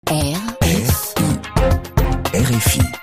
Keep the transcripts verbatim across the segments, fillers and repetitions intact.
R F I. R F I.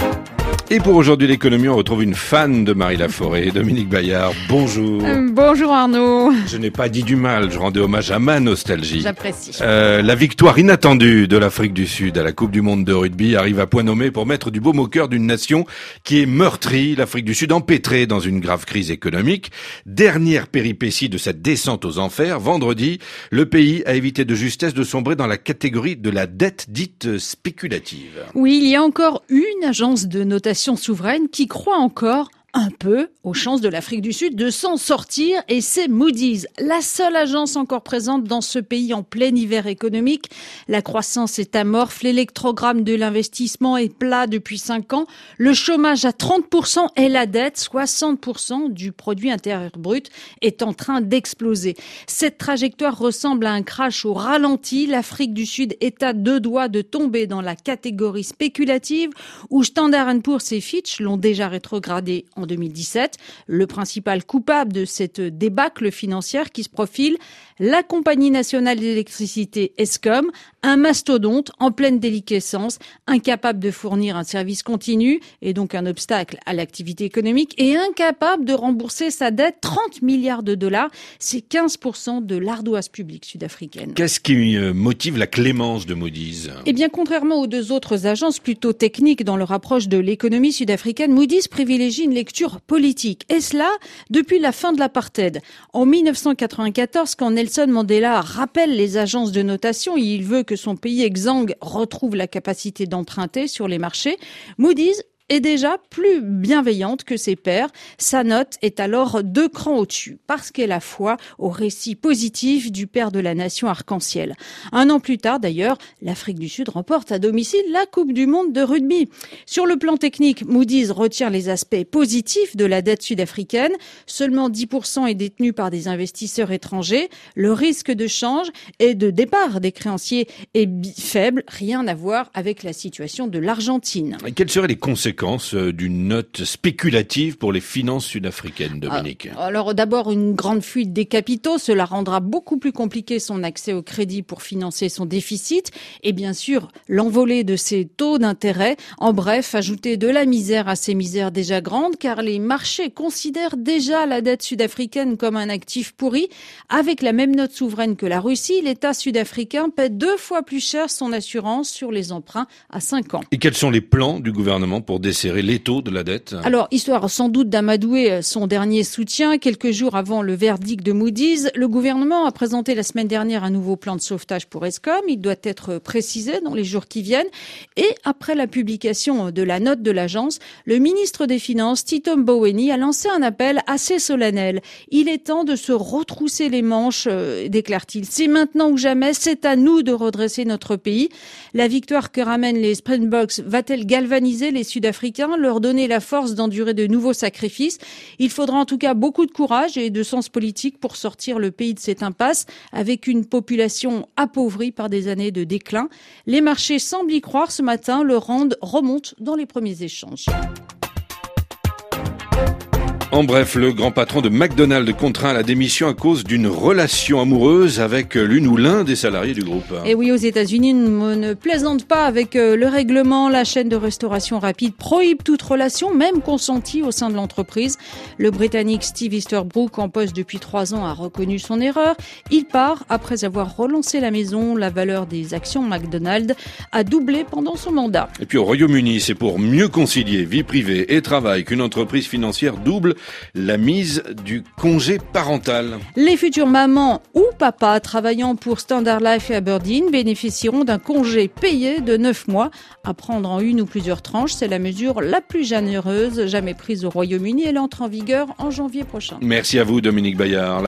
Et pour aujourd'hui l'économie, on retrouve une fan de Marie Laforêt, Dominique Bayard. Bonjour. Euh, bonjour Arnaud. Je n'ai pas dit du mal, je rendais hommage à ma nostalgie. J'apprécie. Euh, la victoire inattendue de l'Afrique du Sud à la Coupe du Monde de rugby arrive à point nommé pour mettre du baume au cœur d'une nation qui est meurtrie, l'Afrique du Sud empêtrée dans une grave crise économique. Dernière péripétie de cette descente aux enfers, vendredi, le pays a évité de justesse de sombrer dans la catégorie de la dette dite spéculative. Oui, il y a encore une agence de notation souveraine qui croit encore un peu aux chances de l'Afrique du Sud de s'en sortir, et c'est Moody's, la seule agence encore présente dans ce pays en plein hiver économique. La croissance est amorphe, l'électrogramme de l'investissement est plat depuis cinq ans, le chômage à trente pour cent et la dette, soixante pour cent du produit intérieur brut, est en train d'exploser. Cette trajectoire ressemble à un crash au ralenti. L'Afrique du Sud est à deux doigts de tomber dans la catégorie spéculative où Standard and Poor's et Fitch l'ont déjà rétrogradé en deux mille dix-sept. Le principal coupable de cette débâcle financière qui se profile, la compagnie nationale d'électricité Eskom, un mastodonte en pleine déliquescence, incapable de fournir un service continu et donc un obstacle à l'activité économique, et incapable de rembourser sa dette, trente milliards de dollars, c'est quinze pour cent de l'ardoise publique sud-africaine. Qu'est-ce qui motive la clémence de Moody's ? Eh bien, contrairement aux deux autres agences plutôt techniques dans leur approche de l'économie sud-africaine, Moody's privilégie une lecture politique. Et cela depuis la fin de l'apartheid. En mille neuf cent quatre-vingt-quatorze, quand Nelson Mandela rappelle les agences de notation, il veut que son pays exsangue retrouve la capacité d'emprunter sur les marchés, Moody's est déjà plus bienveillante que ses pairs. Sa note est alors deux crans au-dessus, parce qu'elle a foi au récit positif du père de la nation arc-en-ciel. Un an plus tard, d'ailleurs, l'Afrique du Sud remporte à domicile la Coupe du Monde de rugby. Sur le plan technique, Moody's retient les aspects positifs de la dette sud-africaine. Seulement dix pour cent est détenu par des investisseurs étrangers. Le risque de change et de départ des créanciers est faible. Rien à voir avec la situation de l'Argentine. Et quelles seraient les conséquences d'une note spéculative pour les finances sud-africaines, Dominique ? Alors d'abord, une grande fuite des capitaux, cela rendra beaucoup plus compliqué son accès au crédit pour financer son déficit, et bien sûr l'envolée de ses taux d'intérêt. En bref, ajouter de la misère à ces misères déjà grandes, car les marchés considèrent déjà la dette sud-africaine comme un actif pourri. Avec la même note souveraine que la Russie, l'État sud-africain paie deux fois plus cher son assurance sur les emprunts à cinq ans. Et quels sont les plans du gouvernement pour desserrer l'étau de la dette ? Alors, histoire sans doute d'amadouer son dernier soutien, quelques jours avant le verdict de Moody's, le gouvernement a présenté la semaine dernière un nouveau plan de sauvetage pour Eskom. Il doit être précisé dans les jours qui viennent. Et après la publication de la note de l'agence, le ministre des Finances, Tito Mboweni, a lancé un appel assez solennel. Il est temps de se retrousser les manches, euh, déclare-t-il. C'est maintenant ou jamais, c'est à nous de redresser notre pays. La victoire que ramènent les Springboks va-t-elle galvaniser les Sud-Africains, leur donner la force d'endurer de nouveaux sacrifices? Il faudra en tout cas beaucoup de courage et de sens politique pour sortir le pays de cette impasse, avec une population appauvrie par des années de déclin. Les marchés semblent y croire ce matin, le rand remonte dans les premiers échanges. En bref, le grand patron de McDonald's contraint à la démission à cause d'une relation amoureuse avec l'une ou l'un des salariés du groupe. Et oui, aux États-Unis, on ne plaisante pas avec le règlement. La chaîne de restauration rapide prohibe toute relation, même consentie au sein de l'entreprise. Le Britannique Steve Easterbrook, en poste depuis trois ans, a reconnu son erreur. Il part après avoir relancé la maison. La valeur des actions McDonald's a doublé pendant son mandat. Et puis au Royaume-Uni, c'est pour mieux concilier vie privée et travail qu'une entreprise financière double la mise du congé parental. Les futures mamans ou papas travaillant pour Standard Life et Aberdeen bénéficieront d'un congé payé de neuf mois à prendre en une ou plusieurs tranches. C'est la mesure la plus généreuse jamais prise au Royaume-Uni. Elle entre en vigueur en janvier prochain. Merci à vous, Dominique Bayard.